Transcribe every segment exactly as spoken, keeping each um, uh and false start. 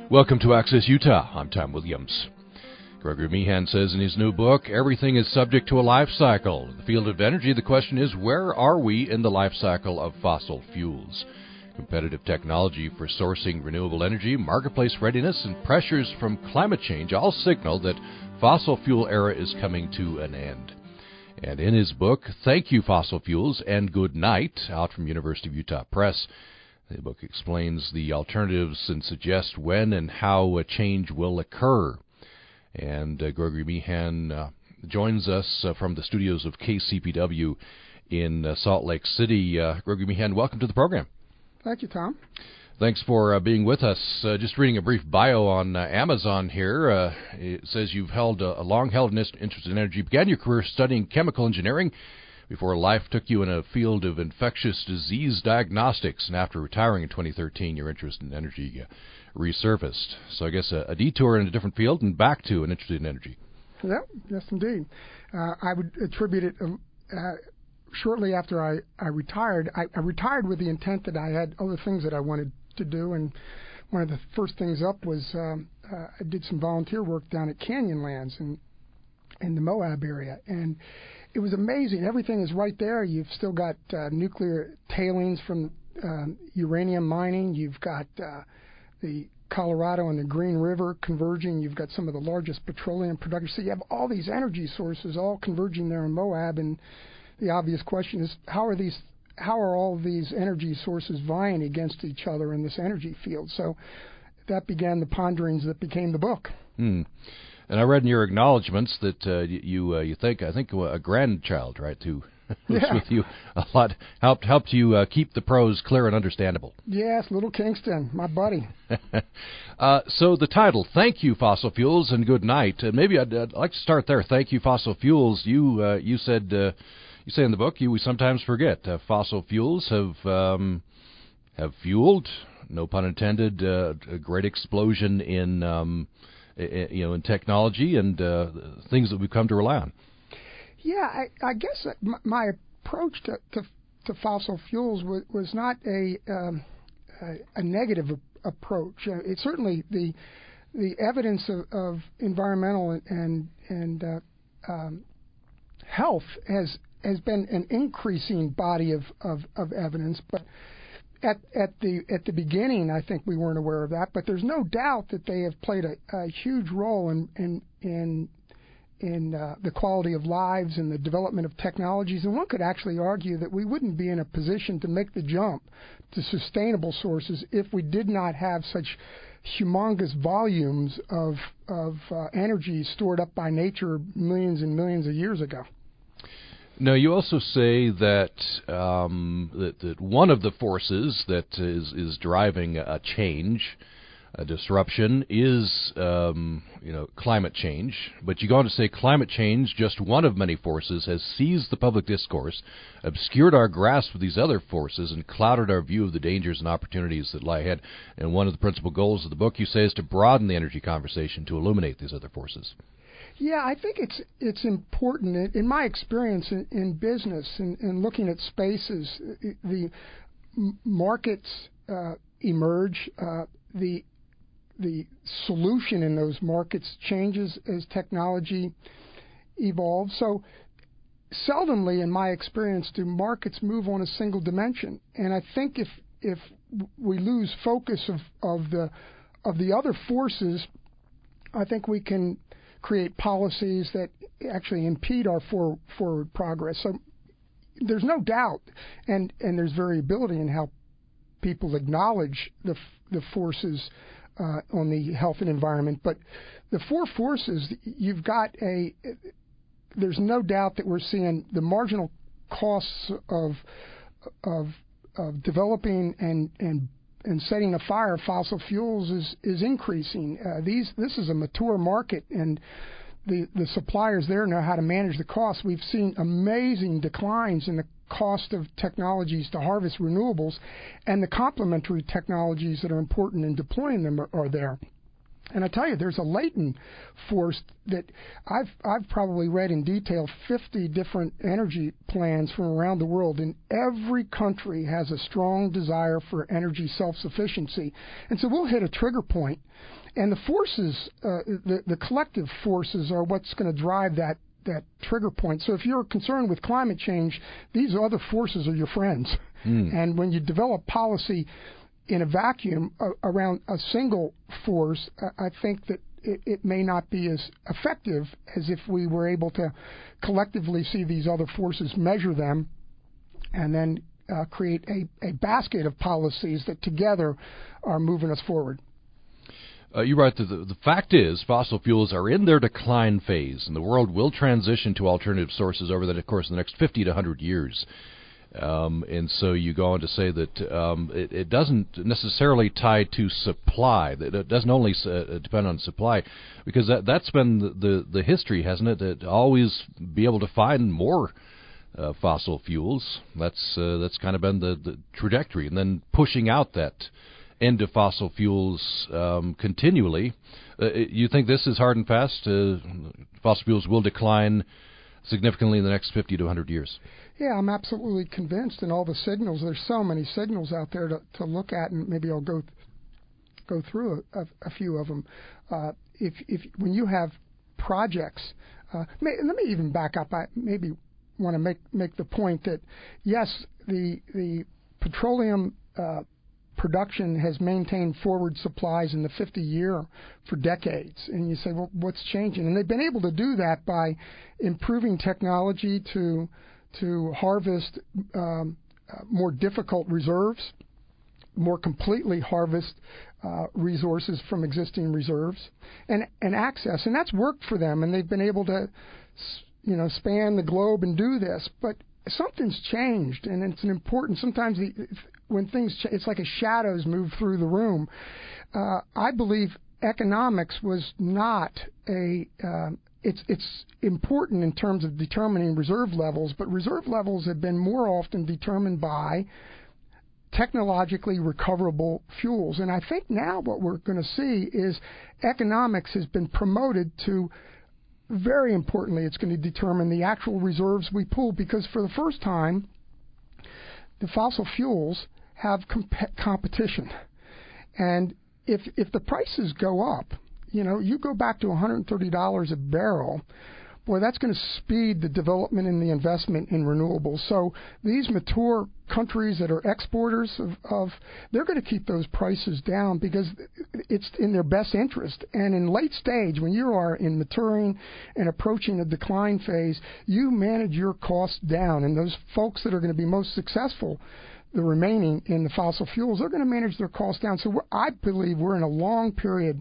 Welcome to Access Utah. I'm Tom Williams. Gregory Meehan says in his new book, everything is subject to a life cycle. In the field of energy, the question is, where are we in the life cycle of fossil fuels? Competitive technology for sourcing renewable energy, marketplace readiness, and pressures from climate change all signal that fossil fuel era is coming to an end. And in his book, Thank You, Fossil Fuels, and Good Night, out from University of Utah Press, the book explains the alternatives and suggests when and how a change will occur. And uh, Gregory Meehan uh, joins us uh, from the studios of K C P W in uh, Salt Lake City. Uh, Gregory Meehan, welcome to the program. Thank you, Tom. Thanks for uh, being with us. Uh, just reading a brief bio on uh, Amazon here. Uh, it says you've held a, a long-held interest in energy, began your career studying chemical engineering before life took you in a field of infectious disease diagnostics, and after retiring in twenty thirteen, your interest in energy uh, resurfaced. So I guess a, a detour in a different field and back to an interest in energy. Yeah, yes, indeed. Uh, I would attribute it uh, shortly after I, I retired. I, I retired with the intent that I had other things that I wanted to do, and one of the first things up was um, uh, I did some volunteer work down at Canyonlands in, in the Moab area, and it was amazing. Everything is right there. You've still got uh, nuclear tailings from um, uranium mining. You've got uh, the Colorado and the Green River converging. You've got some of the largest petroleum producers. So you have all these energy sources all converging there in Moab. And the obvious question is, how are these? How are all these energy sources vying against each other in this energy field? So that began the ponderings that became the book. Hmm. And I read in your acknowledgments that uh, you uh, you think I think a grandchild, right, who was yeah. with you a lot, helped helped you uh, keep the prose clear and understandable. Yes, little Kingston, my buddy. uh, so the title, Thank You, Fossil Fuels, and Good Night. Uh, maybe I'd, I'd like to start there. Thank you, fossil fuels. You uh, you said uh, you say in the book you we sometimes forget uh, fossil fuels have um, have fueled, no pun intended, uh, a great explosion in. Um, you know, in technology and uh, things that we've come to rely on. Yeah, I, I guess my approach to, to, to fossil fuels was, was not a, um, a, a negative a- approach. Uh, it's certainly the the evidence of, of environmental and and uh, um, health has has been an increasing body of, of, of evidence, but At, at the at the beginning, I think we weren't aware of that, but there's no doubt that they have played a, a huge role in in in, in uh, the quality of lives and the development of technologies. And one could actually argue that we wouldn't be in a position to make the jump to sustainable sources if we did not have such humongous volumes of of uh, energy stored up by nature millions and millions of years ago. Now, you also say that, um, that that one of the forces that is is driving a change, a disruption, is um, you know climate change. But you go on to say climate change, just one of many forces, has seized the public discourse, obscured our grasp of these other forces, and clouded our view of the dangers and opportunities that lie ahead. And one of the principal goals of the book, you say, is to broaden the energy conversation to illuminate these other forces. Yeah, I think it's it's important. In my experience in, in business and in, in looking at spaces, the markets uh, emerge. Uh, the the solution in those markets changes as technology evolves. So seldomly, in my experience, do markets move on a single dimension. And I think if if we lose focus of, of the of the other forces, I think we can create policies that actually impede our for, forward progress. So there's no doubt, and, and there's variability in how people acknowledge the the forces uh, on the health and environment. But the four forces, you've got a, there's no doubt that we're seeing the marginal costs of of of developing and and and setting afire of fossil fuels is is increasing. Uh, these this is a mature market, and the the suppliers there know how to manage the costs. We've seen amazing declines in the cost of technologies to harvest renewables, and the complementary technologies that are important in deploying them are, are there. And I tell you, there's a latent force that I've I've probably read in detail fifty different energy plans from around the world, and every country has a strong desire for energy self-sufficiency. And so we'll hit a trigger point, and the forces, uh, the, the collective forces are what's going to drive that, that trigger point. So if you're concerned with climate change, these other forces are your friends. Mm. And when you develop policy in a vacuum uh, around a single force, uh, I think that it, it may not be as effective as if we were able to collectively see these other forces, measure them, and then uh, create a, a basket of policies that together are moving us forward. Uh, you're right. The, the fact is, fossil fuels are in their decline phase, and the world will transition to alternative sources over the course of the next fifty to one hundred years. Um, and so you go on to say that um, it, it doesn't necessarily tie to supply. That it doesn't only uh, depend on supply, because that, that's been the, the, the history, hasn't it? That always be able to find more uh, fossil fuels. That's uh, that's kind of been the, the trajectory, and then pushing out that end of fossil fuels um, continually. Uh, you think this is hard and fast? Uh, fossil fuels will decline significantly in the next fifty to one hundred years. Yeah, I'm absolutely convinced, and all the signals, there's so many signals out there to, to look at, and maybe I'll go th- go through a, a, a few of them. Uh, if, if when you have projects, uh, may, let me even back up. I maybe want to make, make the point that, yes, the, the petroleum uh, production has maintained forward supplies in the fifty year for decades. And you say, well, what's changing? And they've been able to do that by improving technology to to harvest um, uh, more difficult reserves, more completely harvest uh, resources from existing reserves, and, and access. And that's worked for them, and they've been able to, you know, span the globe and do this. But something's changed, and it's an important, sometimes the, when things, ch- it's like a shadows move through the room. Uh, I believe economics was not a... Uh, It's it's important in terms of determining reserve levels, but reserve levels have been more often determined by technologically recoverable fuels. And I think now what we're going to see is economics has been promoted to, very importantly, it's going to determine the actual reserves we pull, because for the first time, the fossil fuels have comp- competition. And if if the prices go up, you know, you go back to one hundred thirty dollars a barrel, boy, that's going to speed the development and the investment in renewables. So these mature countries that are exporters of, of they're going to keep those prices down because it's in their best interest. And in late stage, when you are in maturing and approaching a decline phase, you manage your costs down. And those folks that are going to be most successful, the remaining in the fossil fuels, they're going to manage their costs down. So we're, I believe we're in a long period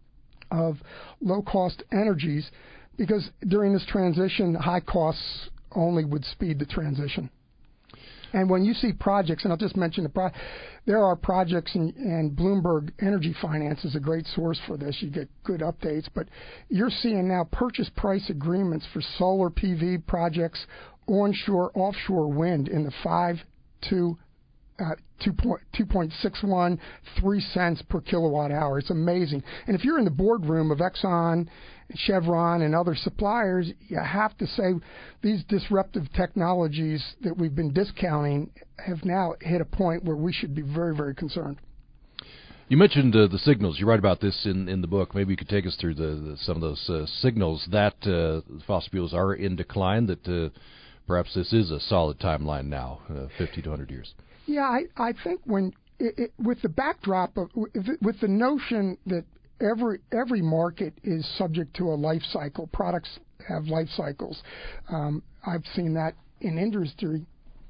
of low-cost energies, because during this transition, high costs only would speed the transition. And when you see projects, and I'll just mention the pro- there are projects, and, and Bloomberg Energy Finance is a great source for this. You get good updates, but you're seeing now purchase price agreements for solar P V projects, onshore, offshore wind in the five to Uh, two point six one, three cents per kilowatt hour. It's amazing. And if you're in the boardroom of Exxon, Chevron, and other suppliers, you have to say these disruptive technologies that we've been discounting have now hit a point where we should be very, very concerned. You mentioned uh, the signals. You write about this in, in the book. Maybe you could take us through the, the, some of those uh, signals that uh, fossil fuels are in decline, that uh, perhaps this is a solid timeline now, uh, fifty to one hundred years. Yeah, I, I think when it, it, with the backdrop of with the notion that every every market is subject to a life cycle, products have life cycles. Um, I've seen that in industry,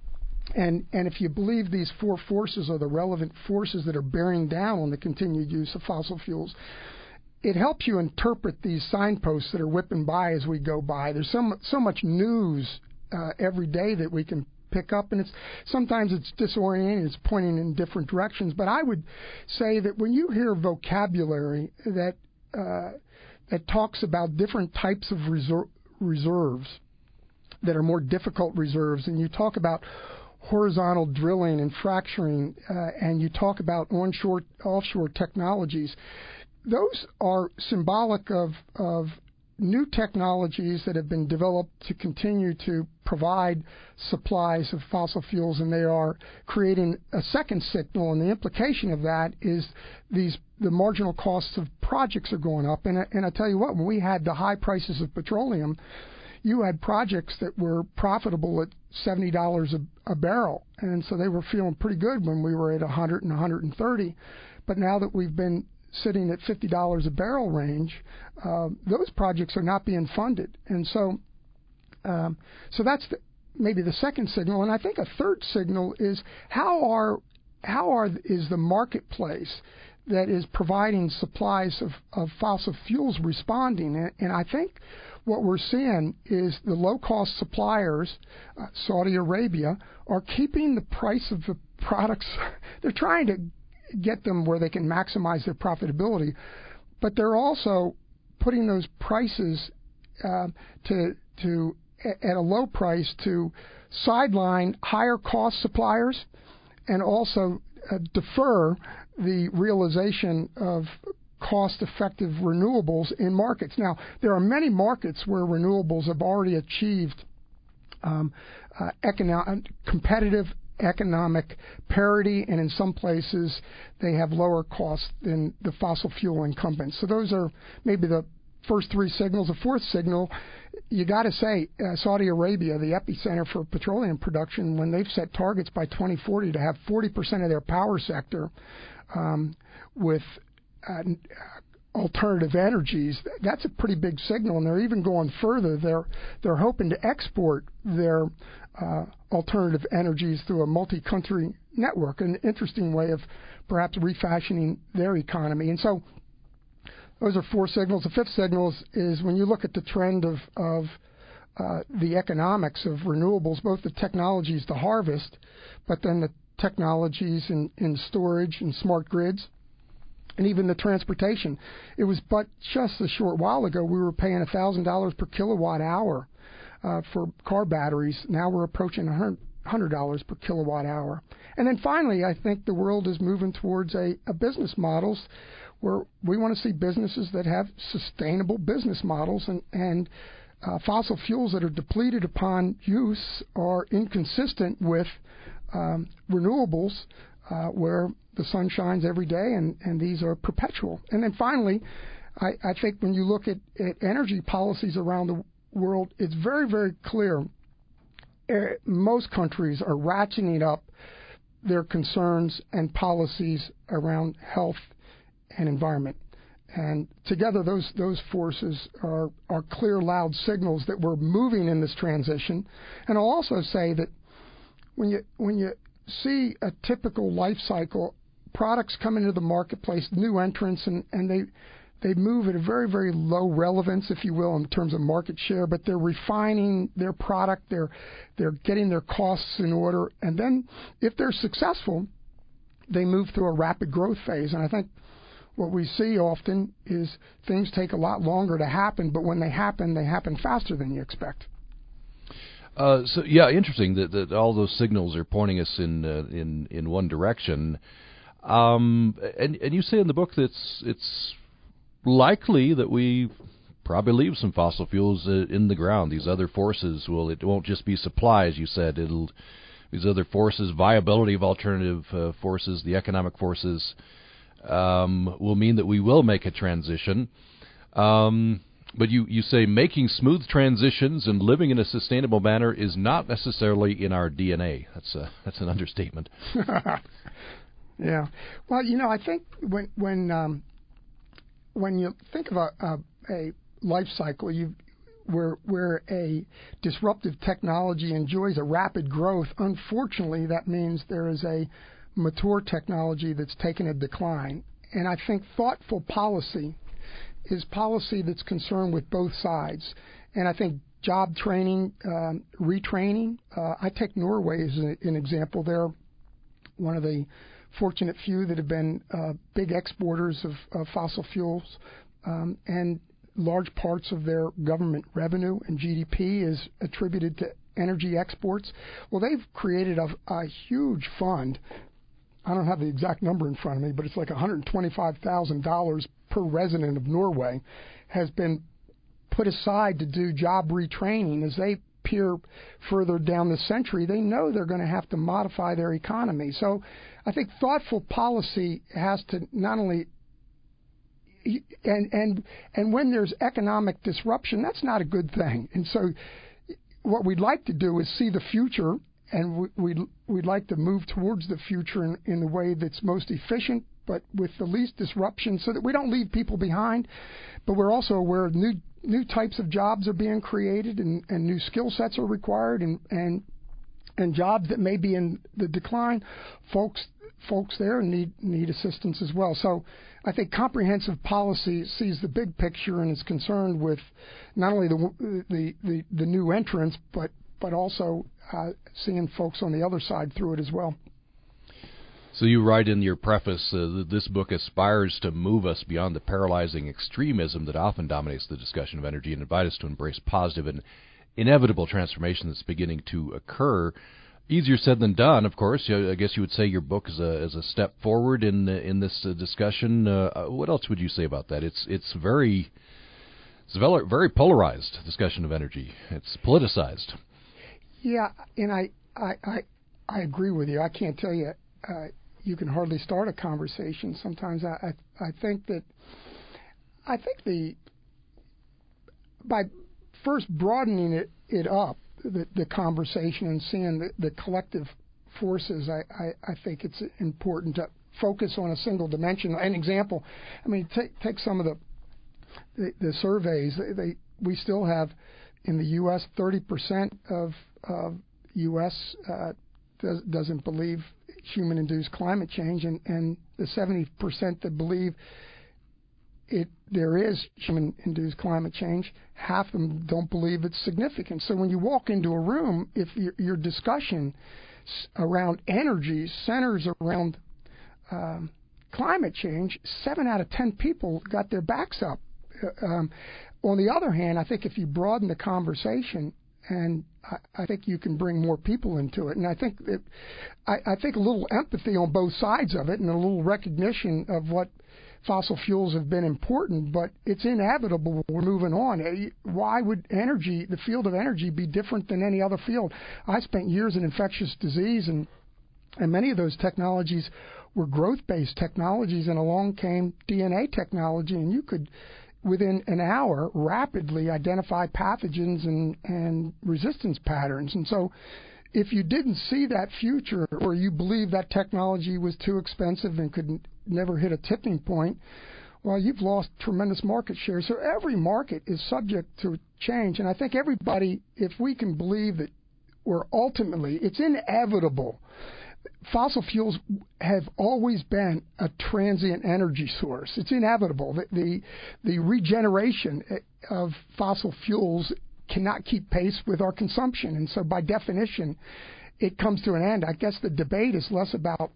and and if you believe these four forces are the relevant forces that are bearing down on the continued use of fossil fuels, it helps you interpret these signposts that are whipping by as we go by. There's so so much news uh, every day that we can pick up, and it's sometimes it's disorienting, it's pointing in different directions. But I would say that when you hear vocabulary that uh, that talks about different types of reser- reserves that are more difficult reserves, and you talk about horizontal drilling and fracturing, uh, and you talk about onshore, offshore technologies, those are symbolic of of new technologies that have been developed to continue to provide supplies of fossil fuels, and they are creating a second signal. And the implication of that is these the marginal costs of projects are going up. And, and I tell you what, when we had the high prices of petroleum, you had projects that were profitable at seventy dollars a, a barrel, and so they were feeling pretty good when we were at one hundred and one hundred thirty. But now that we've been sitting at fifty dollars a barrel range, uh, those projects are not being funded. And so um, so that's the, maybe the second signal. And I think a third signal is how are how are is the marketplace that is providing supplies of, of fossil fuels responding. And, and I think what we're seeing is the low-cost suppliers, uh, Saudi Arabia, are keeping the price of the products. They're trying to get them where they can maximize their profitability, but they're also putting those prices uh, to to at a low price to sideline higher cost suppliers and also uh, defer the realization of cost-effective renewables in markets. Now, there are many markets where renewables have already achieved um, uh, economic, competitive economic parity, and in some places they have lower costs than the fossil fuel incumbents. So those are maybe the first three signals. The fourth signal, you got to say, uh, Saudi Arabia, the epicenter for petroleum production, when they've set targets by twenty forty to have forty percent of their power sector um, with uh, alternative energies, that's a pretty big signal. And they're even going further. They're they're hoping to export their uh, alternative energies through a multi-country network, an interesting way of perhaps refashioning their economy. And so those are four signals. The fifth signal is, is when you look at the trend of, of uh, the economics of renewables, both the technologies to harvest, but then the technologies in, in storage and smart grids, and even the transportation. It was but just a short while ago we were paying one thousand dollars per kilowatt hour uh, for car batteries. Now we're approaching one hundred dollars per kilowatt hour. And then finally, I think the world is moving towards a, a business models where we want to see businesses that have sustainable business models, and, and uh, fossil fuels that are depleted upon use are inconsistent with um, renewables uh, where the sun shines every day, and, and these are perpetual. And then finally, I, I think when you look at, at energy policies around the world, it's very, very clear er, most countries are ratcheting up their concerns and policies around health and environment. And together those those forces are, are clear, loud signals that we're moving in this transition. And I'll also say that when you when you see a typical life cycle, products come into the marketplace, new entrants, and, and they they move at a very, very low relevance, if you will, in terms of market share, but they're refining their product, they're they're getting their costs in order, and then if they're successful, they move through a rapid growth phase. And I think what we see often is things take a lot longer to happen, but when they happen, they happen faster than you expect. Uh, so yeah, interesting that, that all those signals are pointing us in uh, in in one direction. Um, and and you say in the book that it's it's likely that we probably leave some fossil fuels uh, in the ground. These other forces will it won't just be supply, as you said. It'll these other forces, viability of alternative uh, forces, the economic forces, um, will mean that we will make a transition. Um, But you, you say making smooth transitions and living in a sustainable manner is not necessarily in our D N A. That's a, that's an understatement. Yeah. Well, you know, I think when when um, when you think of a, a, a life cycle, you where where a disruptive technology enjoys a rapid growth, unfortunately, that means there is a mature technology that's taken a decline. And I think thoughtful policy is policy that's concerned with both sides. And I think job training, um, retraining, uh, I take Norway as a, an example. They're one of the fortunate few that have been uh, big exporters of, of fossil fuels, um, and large parts of their government revenue and G D P is attributed to energy exports. Well, they've created a, a huge fund. I don't have the exact number in front of me, but it's like one hundred twenty-five thousand dollars per resident of Norway has been put aside to do job retraining. As they peer further down the century, they know they're going to have to modify their economy. So I think thoughtful policy has to not only and and and when there's economic disruption, that's not a good thing. And so what we'd like to do is see the future, and we'd we'd like to move towards the future in, in the way that's most efficient, but with the least disruption, so that we don't leave people behind. But we're also aware of new new types of jobs are being created, and, and new skill sets are required, and, and and jobs that may be in the decline, folks folks there need need assistance as well. So I think comprehensive policy sees the big picture and is concerned with not only the the the, the new entrants, but but also uh, seeing folks on the other side through it as well. So you write in your preface uh, that this book aspires to move us beyond the paralyzing extremism that often dominates the discussion of energy and invite us to embrace positive and inevitable transformation that's beginning to occur. Easier said than done, of course. I guess you would say your book is a is a step forward in in this uh, discussion. Uh, what else would you say about that? It's it's very it's a very polarized discussion of energy. It's politicized. Yeah, and I I I, I agree with you. I can't tell you. Uh, you can hardly start a conversation. Sometimes I, I I think that I think the by first broadening it it up. The, the conversation and seeing the, the collective forces, I, I, I think it's important to focus on a single dimension. An example, I mean, take take some of the the, the surveys. They, they we still have in the U S thirty percent of of U S uh, does, doesn't believe human-induced climate change, and, and the seventy percent that believe it there is human-induced climate change, half of them don't believe it's significant. So when you walk into a room, if your, your discussion around energy centers around um, climate change, seven out of ten people got their backs up. Um, on the other hand, I think if you broaden the conversation, and I, I think you can bring more people into it, and I think that I, I think a little empathy on both sides of it, and a little recognition of what fossil fuels have been important, but it's inevitable we're moving on. Why would energy, the field of energy, be different than any other field? I spent years in infectious disease, and and many of those technologies were growth-based technologies, and along came D N A technology, and you could, within an hour, rapidly identify pathogens and, and resistance patterns. And so if you didn't see that future, or you believe that technology was too expensive and could never hit a tipping point, well, you've lost tremendous market share. So every market is subject to change. And I think everybody, if we can believe that we're ultimately, it's inevitable. Fossil fuels have always been a transient energy source. It's inevitable. The, the, the regeneration of fossil fuels cannot keep pace with our consumption. And so by definition, it comes to an end. I guess the debate is less about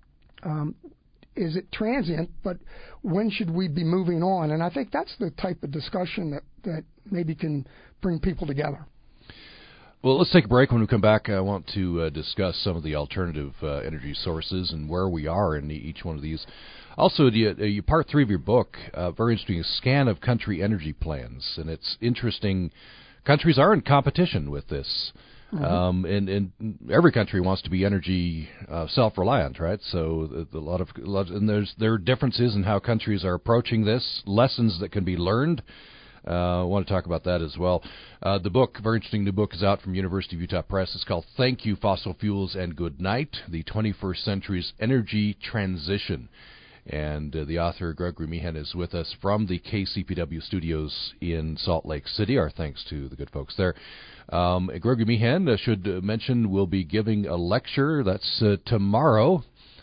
um, is it transient, but when should we be moving on? And I think that's the type of discussion that, that maybe can bring people together. Well, let's take a break. When we come back, I want to uh, discuss some of the alternative uh, energy sources and where we are in each one of these. Also, the, uh, part three of your book, uh, very interesting, a scan of country energy plans. And it's interesting, countries are in competition with this. Mm-hmm. Um, and, and every country wants to be energy uh, self-reliant, right? So a lot of, a lot, and there's there are differences in how countries are approaching this, lessons that can be learned. Uh, I want to talk about that as well. Uh, the book, very interesting new book, is out from University of Utah Press. It's called Thank You, Fossil Fuels and Good Night, the twenty-first century's Energy Transition. And uh, the author, Gregory Meehan, is with us from the K C P W studios in Salt Lake City. Our thanks to the good folks there. Um, Gregory Meehan, uh, should uh, mention, will be giving a lecture. That's uh, tomorrow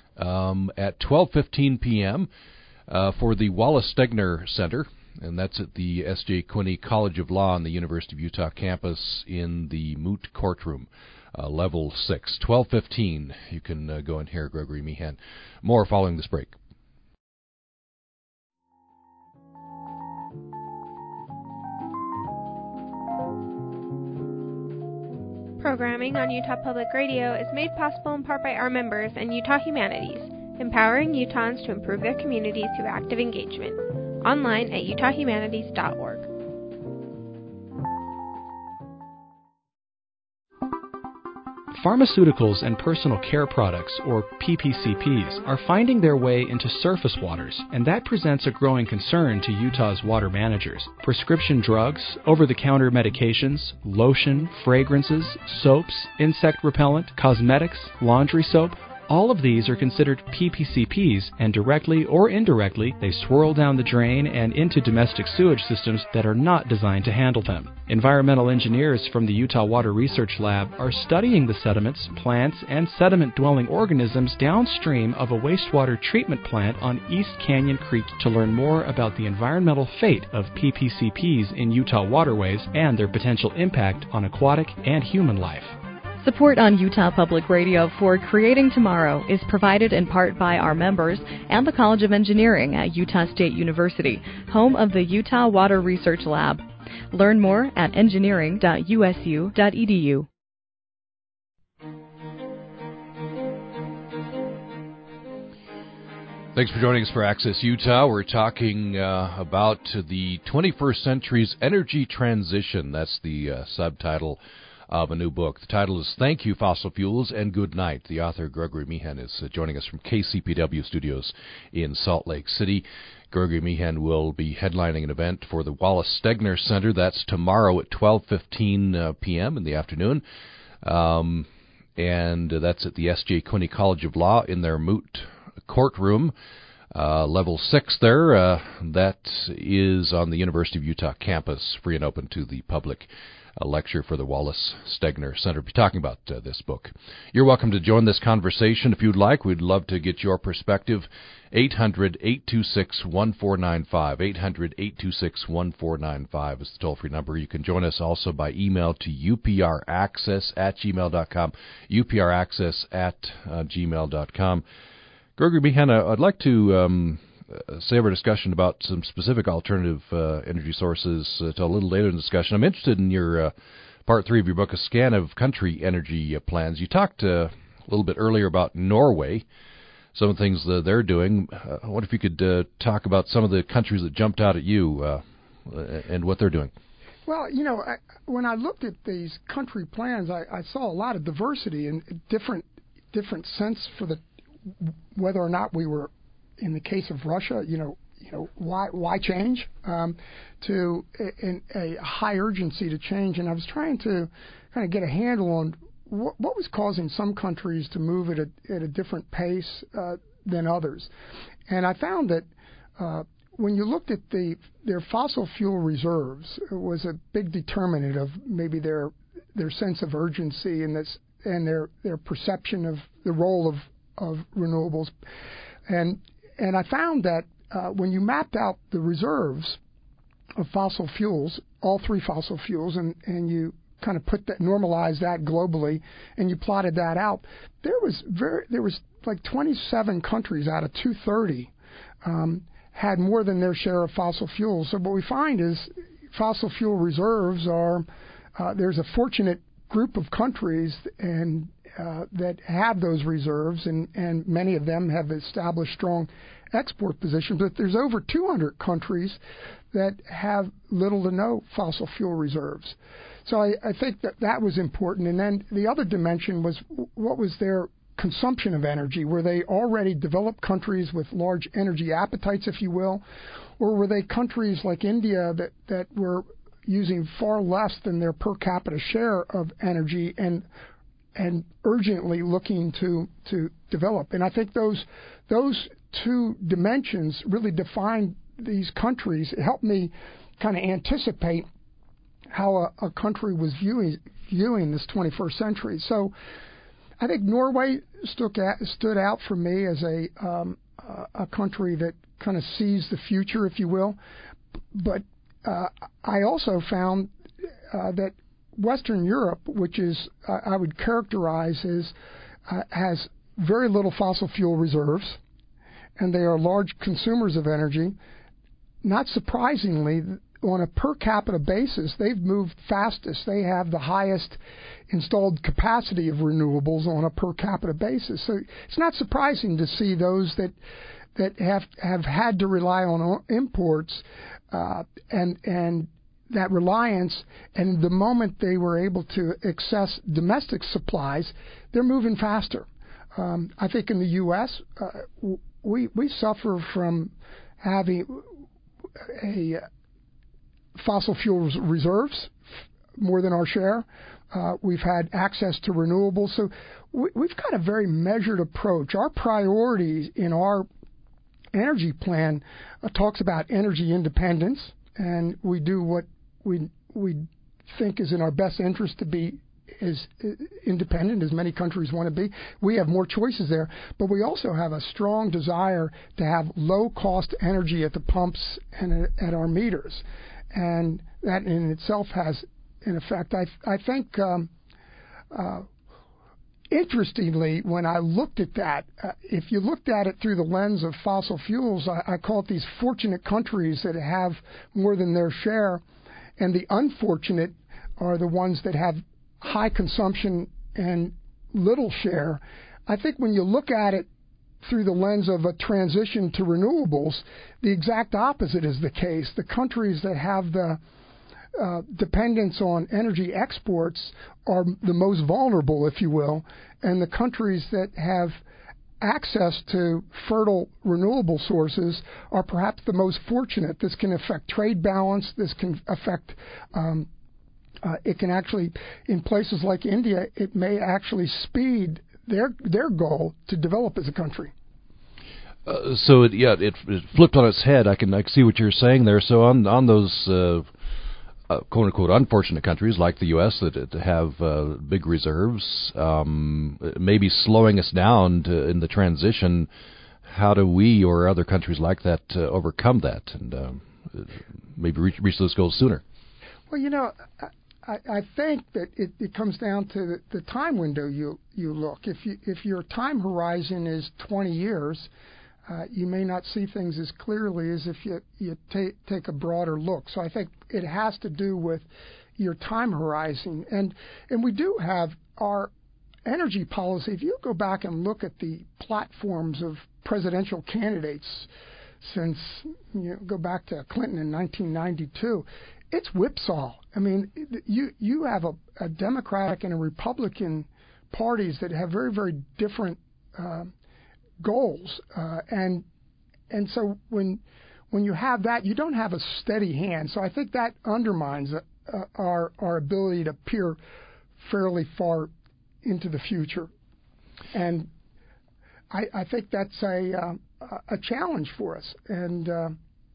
um, at twelve fifteen p.m. Uh, for the Wallace Stegner Center. And that's at the S J Quinney College of Law on the University of Utah campus in the Moot Courtroom, uh, level six. twelve fifteen, you can uh, go and hear Gregory Meehan. More following this break. Programming on Utah Public Radio is made possible in part by our members and Utah Humanities, empowering Utahns to improve their communities through active engagement. online at utah humanities dot org. Pharmaceuticals and personal care products, or P P C Ps, are finding their way into surface waters, and that presents a growing concern to Utah's water managers. Prescription drugs, over-the-counter medications, lotion, fragrances, soaps, insect repellent, cosmetics, laundry soap, all of these are considered P P C Ps, and directly or indirectly, they swirl down the drain and into domestic sewage systems that are not designed to handle them. Environmental engineers from the Utah Water Research Lab are studying the sediments, plants, and sediment-dwelling organisms downstream of a wastewater treatment plant on East Canyon Creek to learn more about the environmental fate of P P C Ps in Utah waterways and their potential impact on aquatic and human life. Support on Utah Public Radio for Creating Tomorrow is provided in part by our members and the College of Engineering at Utah State University, home of the Utah Water Research Lab. Learn more at engineering dot u s u dot e d u. Thanks for joining us for Access Utah. We're talking uh, about the twenty-first century's energy transition. That's the uh, subtitle of a new book. The title is Thank You, Fossil Fuels, and Good Night. The author, Gregory Meehan, is uh, joining us from K C P W Studios in Salt Lake City. Gregory Meehan will be headlining an event for the Wallace Stegner Center. That's tomorrow at twelve fifteen uh, p.m. in the afternoon. Um, and uh, that's at the S J Quinney College of Law in their Moot courtroom. Uh, level six there. Uh, that is on the University of Utah campus, free and open to the public. A lecture for the Wallace Stegner Center. We'll be talking about uh, this book. You're welcome to join this conversation if you'd like. We'd love to get your perspective. eight hundred, eight two six, one four nine five. eight hundred, eight two six, one four nine five is the toll-free number. You can join us also by email to upraccess at gmail dot com. upraccess at uh, gmail dot com. Gregory Meehan, I'd like to um, Uh, save our discussion about some specific alternative uh, energy sources uh, till a little later in the discussion. I'm interested in your uh, part three of your book, A Scan of Country Energy uh, Plans. You talked uh, a little bit earlier about Norway, some of the things that they're doing. Uh, I wonder if you could uh, talk about some of the countries that jumped out at you uh, and what they're doing. Well, you know, I, when I looked at these country plans, I, I saw a lot of diversity and different different sense for the whether or not we were. In the case of Russia, you know, you know why why change um, to a, a high urgency to change, and I was trying to kind of get a handle on what, what was causing some countries to move at a at a different pace uh, than others, and I found that uh, when you looked at the their fossil fuel reserves, it was a big determinant of maybe their their sense of urgency and this and their their perception of the role of of renewables, and And I found that uh, when you mapped out the reserves of fossil fuels, all three fossil fuels, and, and you kind of put that, normalized that globally, and you plotted that out, there was very, there was like twenty-seven countries out of two hundred thirty um, had more than their share of fossil fuels. So what we find is fossil fuel reserves are, uh, there's a fortunate group of countries and Uh, that have those reserves, and, and many of them have established strong export positions, but there's over two hundred countries that have little to no fossil fuel reserves. So I, I think that that was important. And then the other dimension was what was their consumption of energy? Were they already developed countries with large energy appetites, if you will, or were they countries like India that, that were using far less than their per capita share of energy and and urgently looking to to develop? And I think those those two dimensions really define these countries. It helped me kind of anticipate how a, a country was viewing viewing this twenty-first century. So I think Norway stood out, stood out for me as a um, a country that kind of sees the future, if you will. But uh, I also found uh, that Western Europe, which is uh, I would characterize as uh, has very little fossil fuel reserves, and they are large consumers of energy. Not surprisingly, on a per capita basis, they've moved fastest. They have the highest installed capacity of renewables on a per capita basis. So it's not surprising to see those that that have have had to rely on imports, uh, and and that reliance, and the moment they were able to access domestic supplies, they're moving faster. Um, I think in the U S, uh, we we suffer from having a fossil fuels reserves more than our share. Uh, we've had access to renewables, so we, we've got a very measured approach. Our priorities in our energy plan uh, talks about energy independence, and we do what we we think is in our best interest to be as independent as many countries want to be. We have more choices there, but we also have a strong desire to have low-cost energy at the pumps and at our meters, and that in itself has an effect. I I think. Um, uh, Interestingly, when I looked at that, uh, if you looked at it through the lens of fossil fuels, I, I call it these fortunate countries that have more than their share, and the unfortunate are the ones that have high consumption and little share. I think when you look at it through the lens of a transition to renewables, the exact opposite is the case. The countries that have the Uh, dependence on energy exports are the most vulnerable, if you will, and the countries that have access to fertile renewable sources are perhaps the most fortunate. This can affect trade balance. This can affect, um, uh, it can actually, in places like India, it may actually speed their their goal to develop as a country. Uh, so, it, yeah, it, it flipped on its head. I can, I can see what you're saying there. So on, on those Uh Uh, quote-unquote unfortunate countries like the U S that, that have uh, big reserves, um, maybe slowing us down to, in the transition. How do we or other countries like that uh, overcome that and uh, maybe reach, reach those goals sooner? Well, you know, I, I think that it, it comes down to the, the time window you you look. If you if your time horizon is twenty years, Uh, you may not see things as clearly as if you, you ta- take a broader look. So I think it has to do with your time horizon. And and we do have our energy policy. If you go back and look at the platforms of presidential candidates since, you know, go back to Clinton in nineteen ninety-two, it's whipsaw. I mean, you, you have a, a Democratic and a Republican parties that have very, very different uh, goals, uh, and and so when when you have that, you don't have a steady hand. So I think that undermines uh, our our ability to peer fairly far into the future, and I, I think that's a uh, a challenge for us, and uh,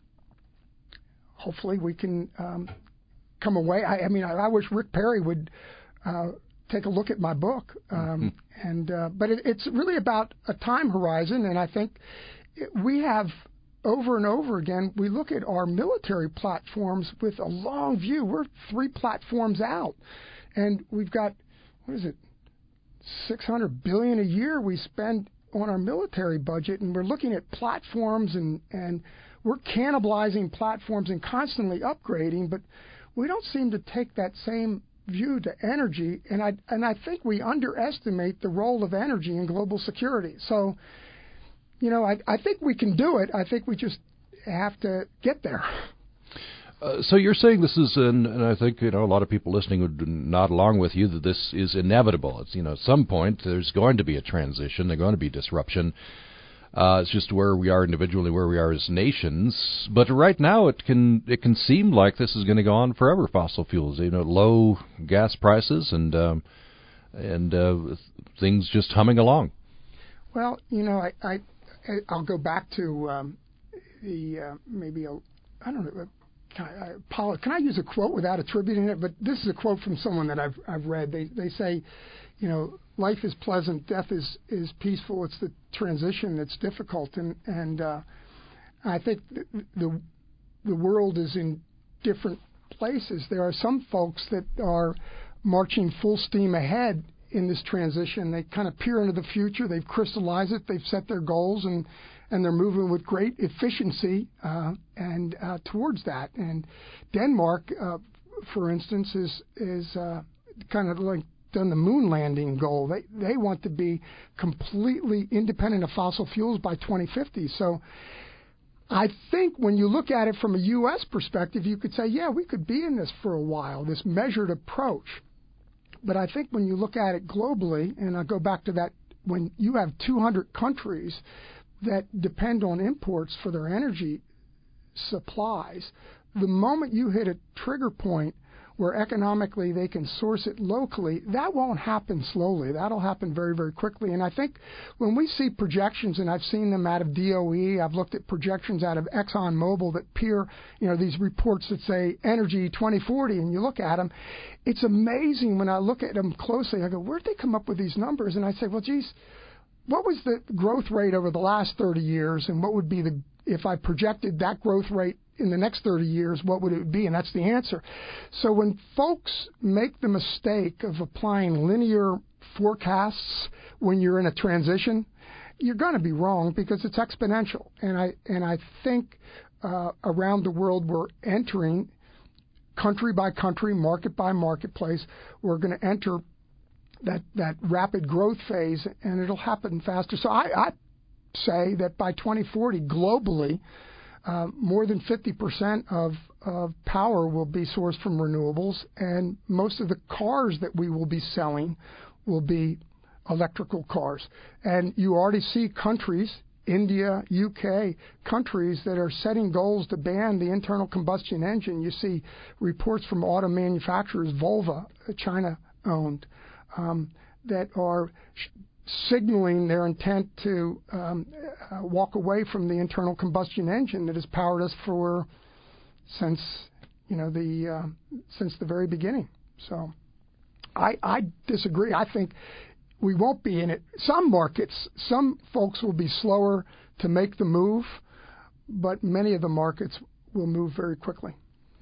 hopefully we can um, come away. I, I mean, I, I wish Rick Perry would Uh, take a look at my book. Um, mm-hmm. and uh, But it, it's really about a time horizon, and I think it, we have, over and over again, we look at our military platforms with a long view. We're three platforms out, and we've got, what is it, six hundred billion dollars a year we spend on our military budget, and we're looking at platforms, and, and we're cannibalizing platforms and constantly upgrading, but we don't seem to take that same view to energy, and I and I think we underestimate the role of energy in global security. So, you know, I, I think we can do it. I think we just have to get there. Uh, so you're saying this is, an, and I think you know a lot of people listening would nod along with you that this is inevitable. It's you know at some point there's going to be a transition. There's going to be disruption. Uh, it's just where we are individually, where we are as nations. But right now, it can it can seem like this is going to go on forever. Fossil fuels, you know, low gas prices and um, and uh, things just humming along. Well, you know, I, I I'll go back to um, the uh, maybe a I don't know. Can I, I, can I use a quote without attributing it? But this is a quote from someone that I've I've read. They they say, you know, life is pleasant, death is, is peaceful. It's the transition that's difficult, and and uh, I think the, the the world is in different places. There are some folks that are marching full steam ahead in this transition. They kind of peer into the future. They've crystallized it. They've set their goals, and and they're moving with great efficiency uh, and uh, towards that. And Denmark, uh, for instance, is is uh, kind of like done the moon landing goal. They they want to be completely independent of fossil fuels by twenty fifty. So I think when you look at it from a U S perspective, you could say, yeah, we could be in this for a while, this measured approach. But I think when you look at it globally, and I go back to that, when you have two hundred countries that depend on imports for their energy supplies, the moment you hit a trigger point where economically they can source it locally, that won't happen slowly. That'll happen very, very quickly. And I think when we see projections, and I've seen them out of D O E, I've looked at projections out of ExxonMobil that peer, you know, these reports that say energy twenty forty, and you look at them, it's amazing when I look at them closely. I go, where'd they come up with these numbers? And I say, well, geez, what was the growth rate over the last thirty years, and what would be the, if I projected that growth rate in the next thirty years, what would it be? And that's the answer. So when folks make the mistake of applying linear forecasts when you're in a transition, you're going to be wrong because it's exponential. And I and I think uh, around the world we're entering, country by country, market by marketplace, we're going to enter that, that rapid growth phase, and it'll happen faster. So I, I say that by twenty forty, globally, Uh, more than fifty percent of, of power will be sourced from renewables, and most of the cars that we will be selling will be electrical cars. And you already see countries, India, U K, countries that are setting goals to ban the internal combustion engine. You see reports from auto manufacturers, Volvo, China-owned, um, that are sh- signaling their intent to um, uh, walk away from the internal combustion engine that has powered us for since you know the uh, since the very beginning. So I, I disagree. I think we won't be in it. Some markets, some folks will be slower to make the move, but many of the markets will move very quickly.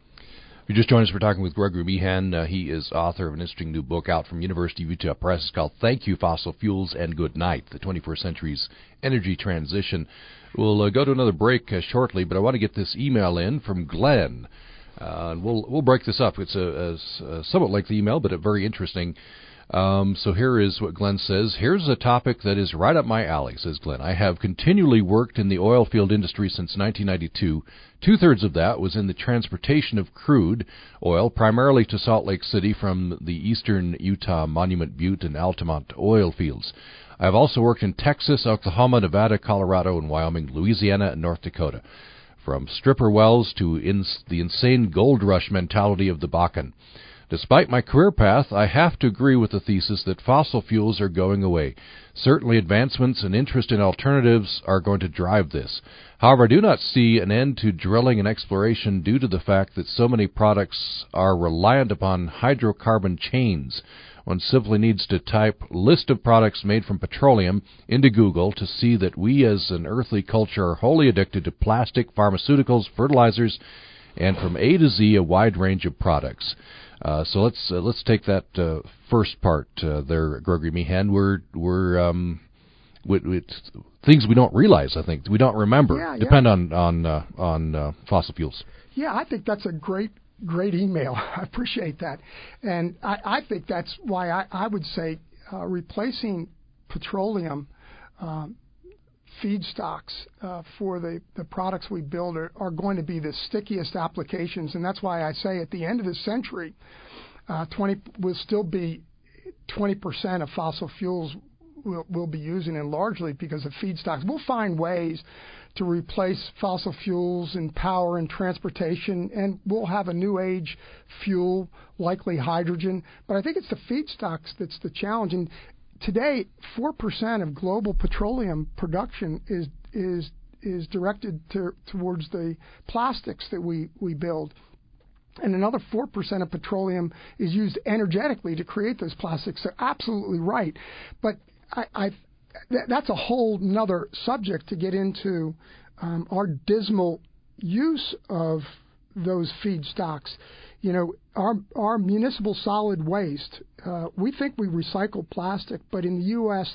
If you just joined us, we're talking with Gregory Meehan. Uh, he is author of an interesting new book out from University of Utah Press. It's called Thank You, Fossil Fuels, and Good Night, the twenty-first century's Energy Transition. We'll uh, go to another break uh, shortly, but I want to get this email in from Glenn. Uh, and we'll we'll break this up. It's a, a, a somewhat lengthy email, but a very interesting. Um, so here is what Glenn says. Here's a topic that is right up my alley, says Glenn. I have continually worked in the oil field industry since nineteen ninety-two. Two-thirds of that was in the transportation of crude oil, primarily to Salt Lake City from the eastern Utah Monument Butte and Altamont oil fields. I have also worked in Texas, Oklahoma, Nevada, Colorado, and Wyoming, Louisiana, and North Dakota. From stripper wells to ins- the insane gold rush mentality of the Bakken. Despite my career path, I have to agree with the thesis that fossil fuels are going away. Certainly advancements and interest in alternatives are going to drive this. However, I do not see an end to drilling and exploration due to the fact that so many products are reliant upon hydrocarbon chains. One simply needs to type list of products made from petroleum into Google to see that we as an earthly culture are wholly addicted to plastic, pharmaceuticals, fertilizers, and from A to Z a wide range of products. Uh, so let's uh, let's take that uh, first part uh, there, Gregory Meehan. We're we're um, with, with things we don't realize. I think we don't remember yeah, depend yeah. on on uh, on uh, fossil fuels. Yeah, I think that's a great great email. I appreciate that, and I, I think that's why I, I would say uh, replacing petroleum um, feedstocks uh, for the, the products we build are, are going to be the stickiest applications, and that's why I say at the end of the century, uh, twenty will still be twenty percent of fossil fuels we'll, we'll be using, and largely because of feedstocks. We'll find ways to replace fossil fuels in power and transportation, and we'll have a new age fuel, likely hydrogen. But I think it's the feedstocks that's the challenge. And today, four percent of global petroleum production is is is directed to, towards the plastics that we, we build. And another four percent of petroleum is used energetically to create those plastics. They're absolutely right. But I, I th- that's a whole nother subject to get into um, our dismal use of those feedstocks. You know, our our municipal solid waste, uh, we think we recycle plastic, but in the U S,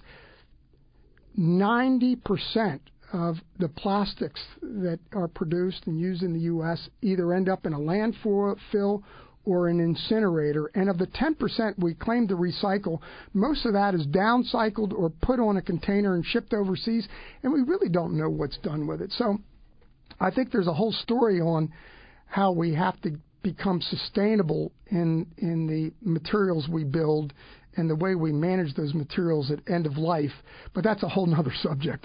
ninety percent of the plastics that are produced and used in the U S either end up in a landfill or an incinerator, and of the ten percent we claim to recycle, most of that is downcycled or put on a container and shipped overseas, and we really don't know what's done with it. So I think there's a whole story on how we have to become sustainable in in the materials we build and the way we manage those materials at end of life. But that's a whole nother subject.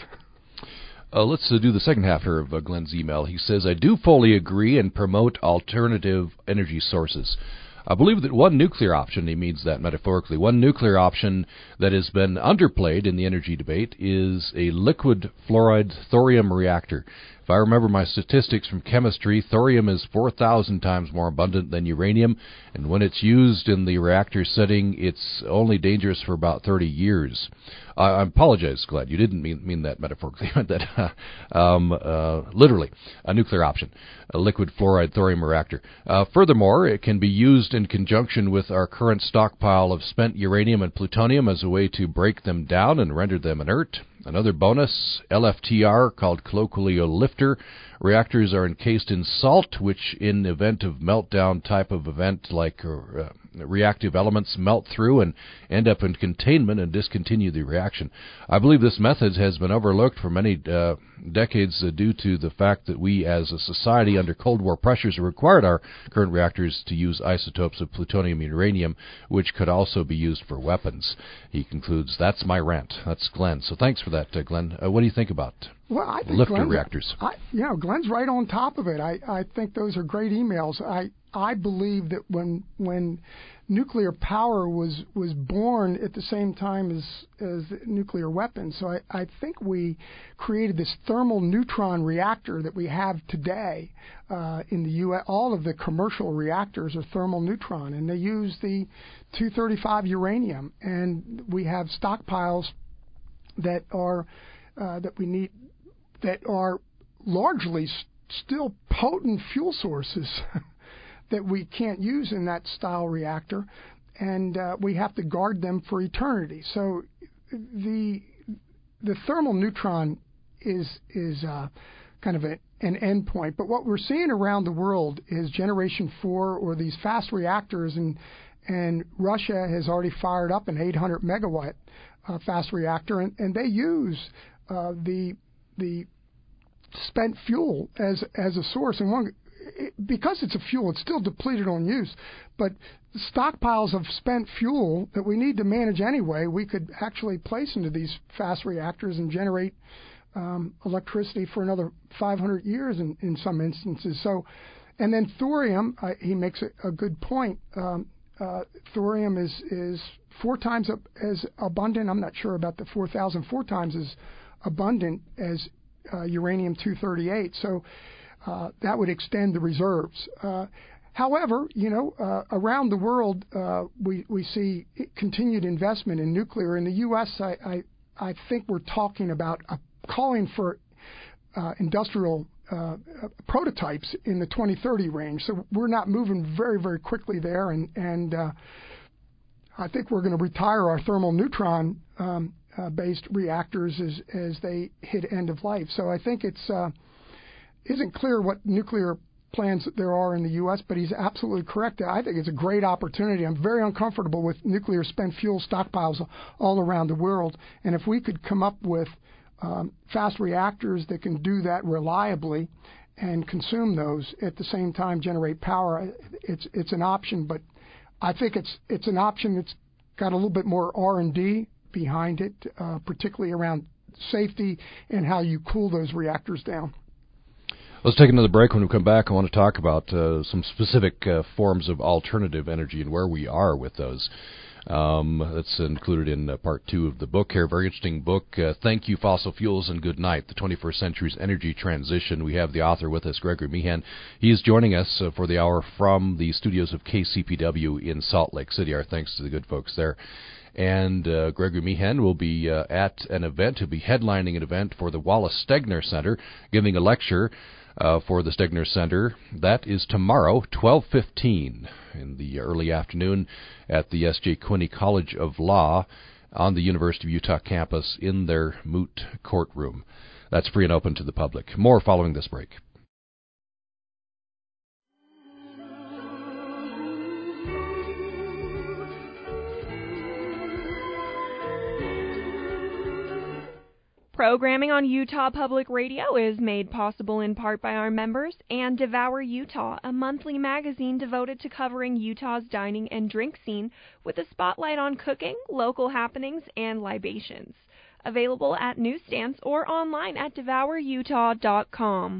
Uh, let's uh, do the second half here of uh, Glenn's email. He says, I do fully agree and promote alternative energy sources. I believe that one nuclear option, he means that metaphorically, one nuclear option that has been underplayed in the energy debate is a liquid fluoride thorium reactor. If I remember my statistics from chemistry, thorium is four thousand times more abundant than uranium, and when it's used in the reactor setting, it's only dangerous for about thirty years. Uh, I apologize, Glenn. You didn't mean, mean that metaphorically. You meant that uh, um, uh, literally, a nuclear option, a liquid fluoride thorium reactor. Uh, furthermore, it can be used in conjunction with our current stockpile of spent uranium and plutonium as a way to break them down and render them inert. Another bonus, L F T R, called colloquially a lifter. Reactors are encased in salt, which in event of meltdown type of event like uh, reactive elements melt through and end up in containment and discontinue the reaction. I believe this method has been overlooked for many uh, decades uh, due to the fact that we as a society under Cold War pressures required our current reactors to use isotopes of plutonium and uranium, which could also be used for weapons. He concludes, that's my rant. That's Glenn. So thanks for that, uh, Glenn. Uh, what do you think about well, I think lifter Glenn's, reactors? I, you know, Glenn's right on top of it. I, I think those are great emails. I I believe that when when nuclear power was was born at the same time as as nuclear weapons, so I, I think we created this thermal neutron reactor that we have today uh, in the U S. All of the commercial reactors are thermal neutron, and they use the two thirty-five uranium, and we have stockpiles that are uh, that we need that are largely st- still potent fuel sources that we can't use in that style reactor, and uh, we have to guard them for eternity. So the the thermal neutron is is uh, kind of a, an endpoint. But what we're seeing around the world is generation four or these fast reactors, and and Russia has already fired up an eight hundred megawatt uh, fast reactor, and, and they use uh, the the spent fuel as as a source. And one, it, because it's a fuel, it's still depleted on use, but stockpiles of spent fuel that we need to manage anyway, we could actually place into these fast reactors and generate um, electricity for another five hundred years in, in some instances. So, and then thorium, uh, he makes a, a good point. Um, uh, thorium is is four times as abundant. I'm not sure about the four thousand, four times as abundant as uh, uranium two thirty-eight. So uh, that would extend the reserves. Uh, however, you know, uh, around the world, uh, we we see continued investment in nuclear. In the U S, I I, I think we're talking about a, calling for uh, industrial Uh, prototypes in the twenty thirty range. So we're not moving very, very quickly there, and and uh, I think we're going to retire our thermal neutron um, uh, based reactors as as they hit end of life. So I think it's uh, isn't clear what nuclear plans there are in the U S, but he's absolutely correct. I think it's a great opportunity. I'm very uncomfortable with nuclear spent fuel stockpiles all around the world, and if we could come up with Um, fast reactors that can do that reliably and consume those at the same time, generate power, it's it's an option, but I think it's it's an option that's got a little bit more R and D behind it, uh, particularly around safety and how you cool those reactors down. Let's take another break. When we come back, I want to talk about uh, some specific uh, forms of alternative energy and where we are with those. Um, that's included in uh, part two of the book here. Very interesting book. Uh, Thank You, Fossil Fuels, and Good Night, the twenty-first century's Energy Transition. We have the author with us, Gregory Meehan. He is joining us uh, for the hour from the studios of K C P W in Salt Lake City. Our thanks to the good folks there. And uh, Gregory Meehan will be uh, at an event. He'll be headlining an event for the Wallace Stegner Center, giving a lecture Uh, for the Stegner Center. That is tomorrow, twelve fifteen, in the early afternoon at the S J Quinney College of Law on the University of Utah campus in their moot courtroom. That's free and open to the public. More following this break. Programming on Utah Public Radio is made possible in part by our members and Devour Utah, a monthly magazine devoted to covering Utah's dining and drink scene with a spotlight on cooking, local happenings, and libations. Available at newsstands or online at devour utah dot com.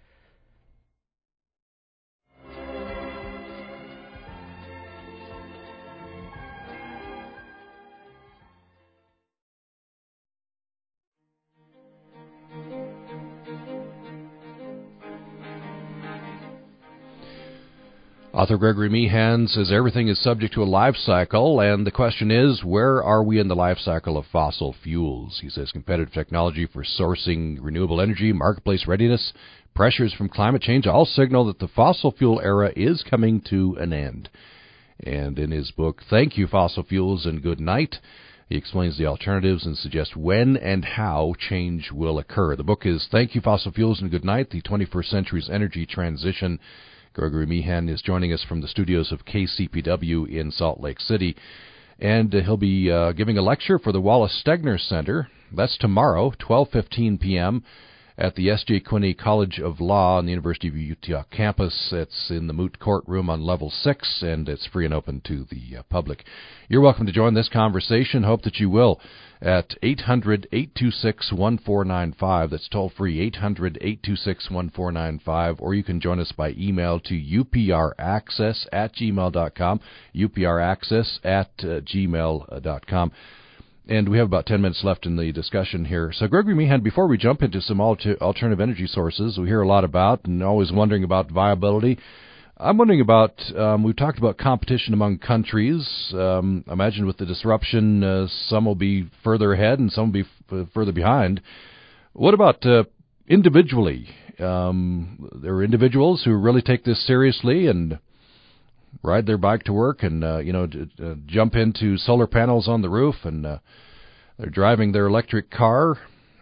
Author Gregory Meehan says everything is subject to a life cycle, and the question is, where are we in the life cycle of fossil fuels? He says competitive technology for sourcing renewable energy, marketplace readiness, pressures from climate change all signal that the fossil fuel era is coming to an end. And in his book, Thank You, Fossil Fuels, and Good Night, he explains the alternatives and suggests when and how change will occur. The book is Thank You, Fossil Fuels, and Good Night, the twenty-first Century's Energy Transition. Gregory Meehan is joining us from the studios of K C P W in Salt Lake City, and uh, he'll be uh, giving a lecture for the Wallace Stegner Center. That's tomorrow, twelve fifteen p.m., at the S J Quinney College of Law on the University of Utah campus. It's in the Moot Courtroom on level six, and it's free and open to the uh, public. You're welcome to join this conversation. Hope that you will at eight hundred, eight two six, one four nine five. That's toll-free, eight hundred, eight two six, one four nine five. Or you can join us by email to upraccess at gmail dot com, upraccess at uh, gmail dot com. And we have about ten minutes left in the discussion here. So, Gregory Meehan, before we jump into some alter- alternative energy sources we hear a lot about and always wondering about viability, I'm wondering about, um, we've talked about competition among countries. Um, I imagine with the disruption, uh, some will be further ahead and some will be f- further behind. What about uh, individually? Um, there are individuals who really take this seriously and ride their bike to work and, uh, you know, d- uh, jump into solar panels on the roof, and uh, they're driving their electric car.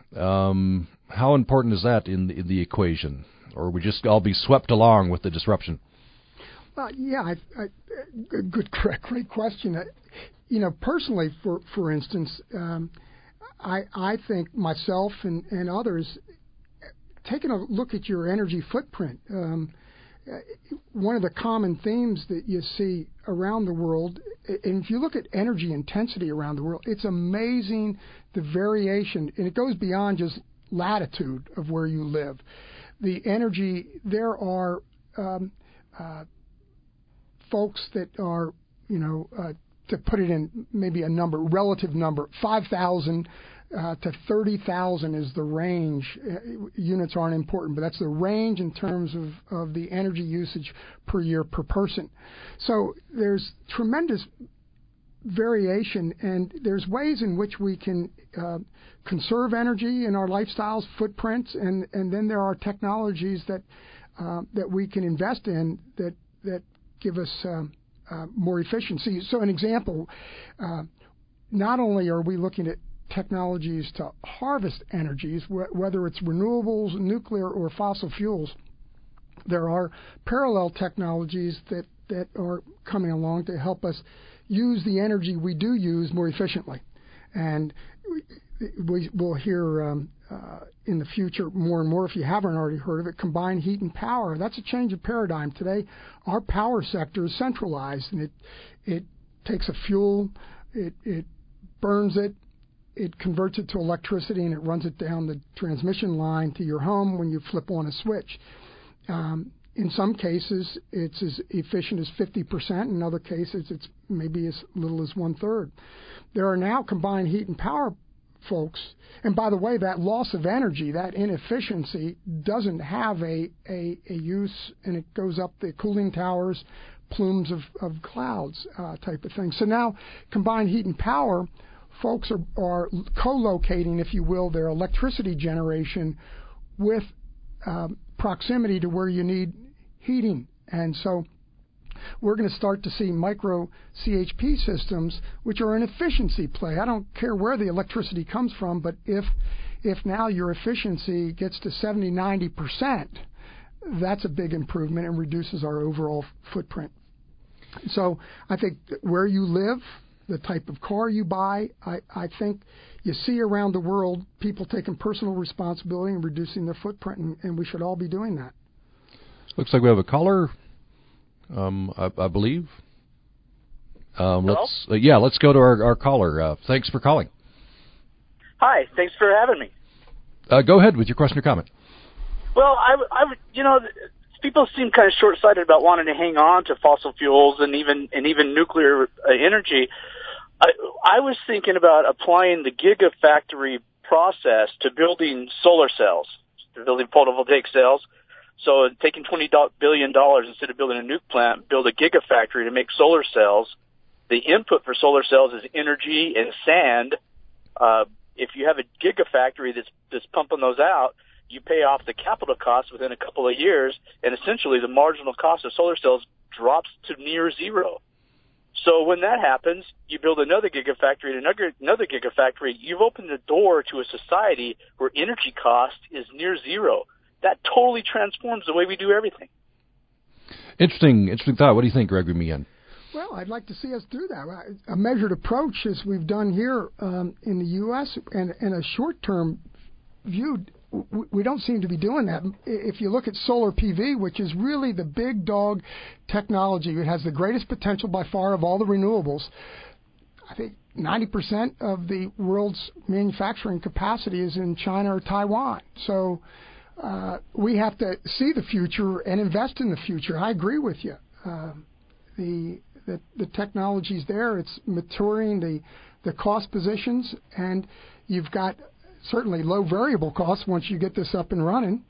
Um, how important is that in the, in the equation? Or we just all be swept along with the disruption? Well, yeah, I, I, good, great, great question. I, you know, personally, for for instance, um, I I think myself and, and others, taking a look at your energy footprint, um, one of the common themes that you see around the world, and if you look at energy intensity around the world, it's amazing the variation, and it goes beyond just latitude of where you live. The energy, there are um, uh, folks that are, you know, uh, to put it in maybe a number, relative number, five thousand uh, to thirty thousand is the range. Uh, units aren't important, but that's the range in terms of, of the energy usage per year per person. So there's tremendous variation, and there's ways in which we can uh, conserve energy in our lifestyles, footprints, and, and then there are technologies that uh, that we can invest in that that give us uh, uh, more efficiency. So an example, uh, not only are we looking at technologies to harvest energies, wh- whether it's renewables, nuclear, or fossil fuels, there are parallel technologies that, that are coming along to help us use the energy we do use more efficiently. And we will hear um, uh, in the future more and more, if you haven't already heard of it, combined heat and power. That's a change of paradigm. Today, our power sector is centralized, and it it takes a fuel, it, it burns it, it converts it to electricity, and it runs it down the transmission line to your home when you flip on a switch. Um, in some cases, it's as efficient as fifty percent. In other cases, it's maybe as little as one-third. There are now combined heat and power folks. And by the way, that loss of energy, that inefficiency, doesn't have a, a, a use, and it goes up the cooling towers, plumes of, of clouds uh, type of thing. So now combined heat and power, folks are, are co-locating, if you will, their electricity generation with um, proximity to where you need heating. And so we're going to start to see micro C H P systems, which are an efficiency play. I don't care where the electricity comes from, but if if now your efficiency gets to seventy, ninety percent, that's a big improvement and reduces our overall footprint. So I think where you live the type of car you buy. I, I think you see around the world people taking personal responsibility and reducing their footprint, and, and we should all be doing that. Looks like we have a caller, um, I, I believe. Um, let's uh, yeah, let's go to our, our caller. Uh, thanks for calling. Hi, thanks for having me. Uh, go ahead with your question or comment. Well, I, I, you know, people seem kind of short-sighted about wanting to hang on to fossil fuels and even and even nuclear uh, energy. I, I was thinking about applying the gigafactory process to building solar cells, to building photovoltaic cells. So taking twenty billion dollars instead of building a nuke plant, build a gigafactory to make solar cells. The input for solar cells is energy and sand. Uh, if you have a gigafactory that's, that's pumping those out, you pay off the capital costs within a couple of years, and essentially the marginal cost of solar cells drops to near zero. So when that happens, you build another gigafactory and another, another gigafactory. You've opened the door to a society where energy cost is near zero. That totally transforms the way we do everything. Interesting, interesting thought. What do you think, Gregory Meehan? Well, I'd like to see us do that. A measured approach, as we've done here um, in the U S, and, and a short-term view, we don't seem to be doing that. If you look at solar P V, which is really the big dog technology, it has the greatest potential by far of all the renewables. I think ninety percent of the world's manufacturing capacity is in China or Taiwan. So uh, we have to see the future and invest in the future. I agree with you. Uh, the The, the technology's there. It's maturing the the cost positions, and you've got certainly low variable costs once you get this up and running.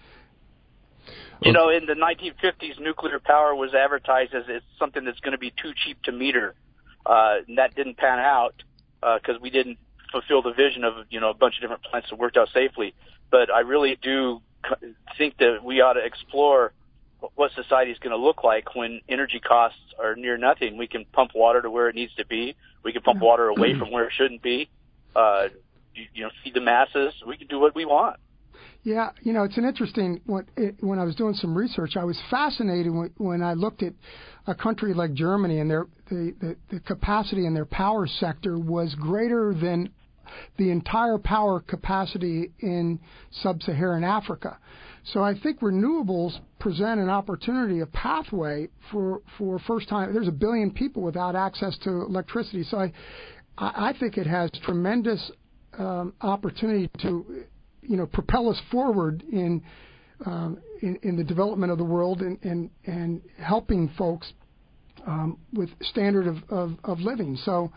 You know, in the nineteen fifties, nuclear power was advertised as it's something that's going to be too cheap to meter. Uh, and that didn't pan out because uh, we didn't fulfill the vision of, you know, a bunch of different plants that worked out safely. But I really do think that we ought to explore what society is going to look like when energy costs are near nothing. We can pump water to where it needs to be. We can pump water away from where it shouldn't be. Uh, you, you know, feed the masses. We can do what we want. Yeah, you know, it's an interesting, when, it, when I was doing some research, I was fascinated when, when I looked at a country like Germany, and their the, the, the capacity in their power sector was greater than the entire power capacity in sub-Saharan Africa. So I think renewables present an opportunity, a pathway for, for first time. There's a billion people without access to electricity. So I, I think it has tremendous um, opportunity to, you know, propel us forward in, um, in, in the development of the world and, and, and helping folks um, with standard of, of, of living. So,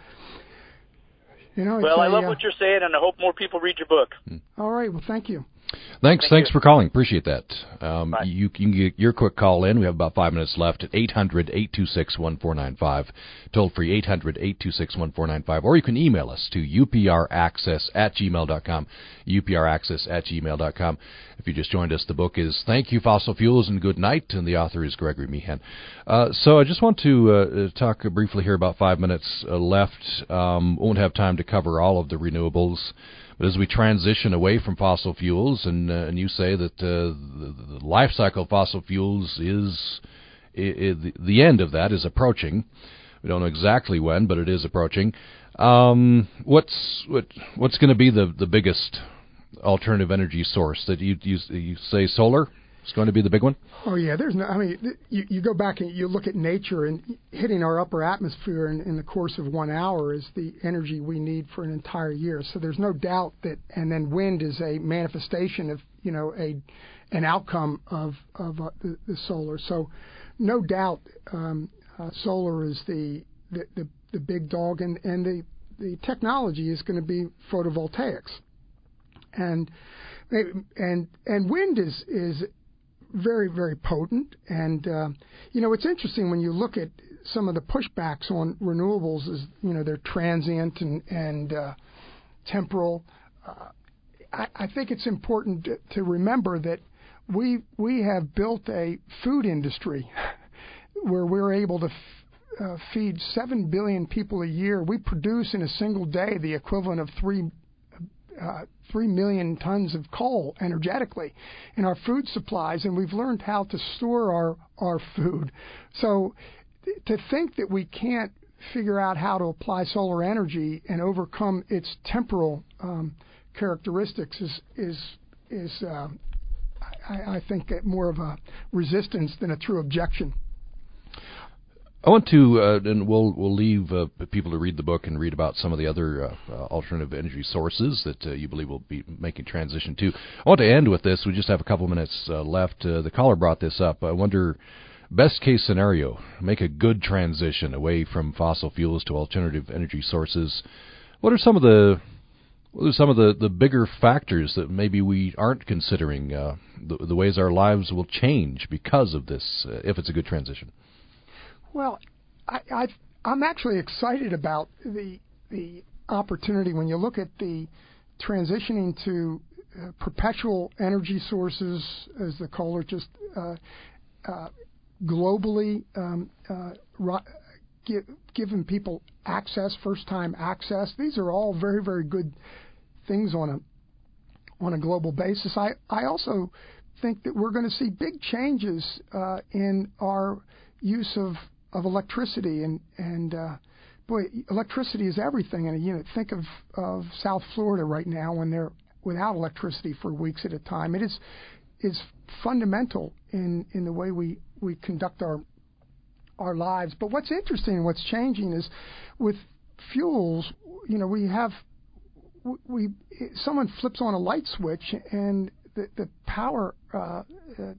you know, well, a, I love uh, what you're saying, and I hope more people read your book. All right. Well, thank you. Thanks, Thank thanks you. for calling. Appreciate that. Um, Bye. you, you can get your quick call in. We have about five minutes left at eight hundred, eight two six, one four nine five. Toll free eight hundred, eight two six, one four nine five. Or you can email us to upraccess at gmail dot com, upraccess at gmail dot com. If you just joined us, the book is Thank You, Fossil Fuels, and Good Night, and the author is Gregory Meehan. Uh, so I just want to uh, talk briefly here, about five minutes uh, left. Um, won't have time to cover all of the renewables. But as we transition away from fossil fuels, and uh, and you say that uh, the, the life cycle of fossil fuels is I, I, the end of that is approaching. We don't know exactly when, but it is approaching. Um, what's what what's going to be the, the biggest alternative energy source? That you, you you say solar is going to be the big one? Oh yeah, there's no. I mean, you, you go back and you look at nature, and hitting our upper atmosphere in, in the course of one hour is the energy we need for an entire year. So there's no doubt that. And then wind is a manifestation of, you know, a an outcome of of uh, the, the solar. So no doubt, um, uh, solar is the the, the the big dog, and and the the technology is going to be photovoltaics, and and and wind is is. very, very potent. And, uh, you know, it's interesting when you look at some of the pushbacks on renewables is, you know, they're transient and, and uh, temporal. Uh, I, I think it's important to, to remember that we we have built a food industry where we're able to f- uh, feed seven billion people a year. We produce in a single day the equivalent of three Uh, three million tons of coal energetically in our food supplies, and we've learned how to store our, our food. So th- to think that we can't figure out how to apply solar energy and overcome its temporal um, characteristics is is is uh, I, I think more of a resistance than a true objection. I want to, uh, and we'll we'll leave uh, people to read the book and read about some of the other uh, uh, alternative energy sources that uh, you believe will be making transition to. I want to end with this. We just have a couple minutes uh, left. Uh, the caller brought this up. I wonder, best case scenario, make a good transition away from fossil fuels to alternative energy sources. What are some of the what are some of the, the bigger factors that maybe we aren't considering? Uh, the, the ways our lives will change because of this, uh, if it's a good transition. Well, I, I, I'm actually excited about the the opportunity when you look at the transitioning to uh, perpetual energy sources, as the caller just uh, uh, globally um, uh, give, giving people access, first-time access. These are all very, very good things on a on a global basis. I, I also think that we're going to see big changes uh, in our use of of electricity, and and uh, boy, electricity is everything in a unit. Think of, of South Florida right now when they're without electricity for weeks at a time. It is is fundamental in, in the way we, we conduct our our lives. But what's interesting and what's changing is with fuels, you know, we have we someone flips on a light switch and the the power uh, uh,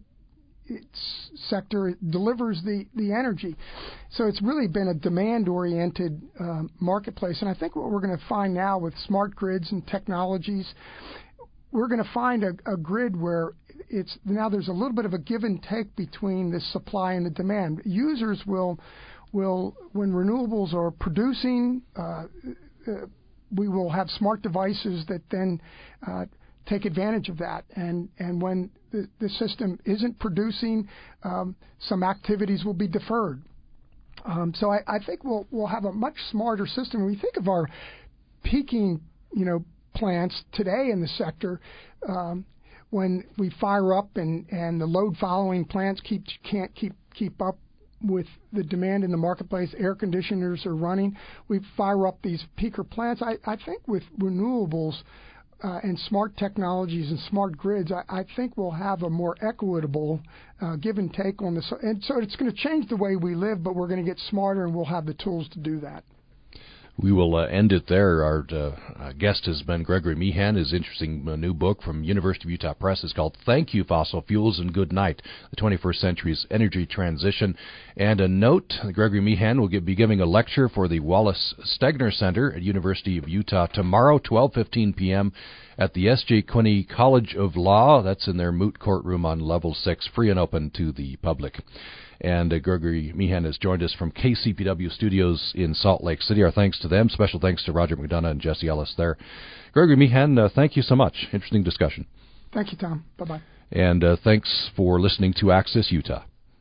its sector delivers the, the energy. So it's really been a demand-oriented um, marketplace. And I think what we're going to find now with smart grids and technologies, we're going to find a, a grid where it's now there's a little bit of a give and take between the supply and the demand. Users will, will when renewables are producing, uh, uh, we will have smart devices that then uh, take advantage of that. And, and when the, the system isn't producing, um, some activities will be deferred. Um, so I, I think we'll we'll have a much smarter system. When we think of our peaking, you know, plants today in the sector, um, when we fire up and, and the load following plants keep can't keep keep up with the demand in the marketplace, air conditioners are running, we fire up these peaker plants. I, I think with renewables, Uh, and smart technologies and smart grids, I, I think we'll have a more equitable uh, give and take on this. And so it's going to change the way we live, but we're going to get smarter and we'll have the tools to do that. We will uh, end it there. Our uh, guest has been Gregory Meehan. His interesting uh, new book from University of Utah Press is called Thank You, Fossil Fuels, and Good Night, the twenty-first Century's Energy Transition. And a note, Gregory Meehan will give, be giving a lecture for the Wallace Stegner Center at University of Utah tomorrow, twelve fifteen p.m. at the S J Quinney College of Law. That's in their moot courtroom on level six, free and open to the public. And uh, Gregory Meehan has joined us from K C P W Studios in Salt Lake City. Our thanks to them. Special thanks to Roger McDonough and Jesse Ellis there. Gregory Meehan, uh, thank you so much. Interesting discussion. Thank you, Tom. Bye-bye. And uh, thanks for listening to Access Utah.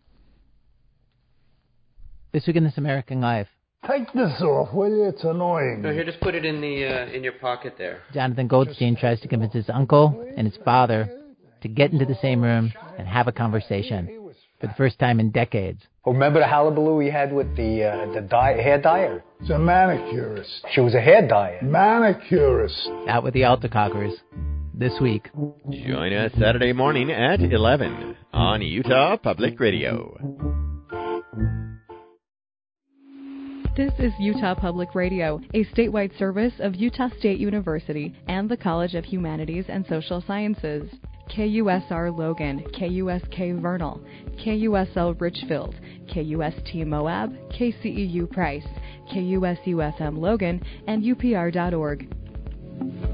This Week in This American Life. Take this off, will you? It's annoying. No, here, just put it in the uh, in your pocket there. Jonathan Goldstein tries to convince his uncle and his father to get into the same room and have a conversation for the first time in decades. Oh, remember the hullabaloo we had with the uh, the dye, hair dyer? It's a manicurist. She was a hair dyer. Manicurist. Out with the Altacockers this week. Join us Saturday morning at eleven on Utah Public Radio. This is Utah Public Radio, a statewide service of Utah State University and the College of Humanities and Social Sciences. K U S R Logan, K U S K Vernal, K U S L Richfield, K U S T Moab, K C E U Price, K U S U F M Logan, and U P R dot org.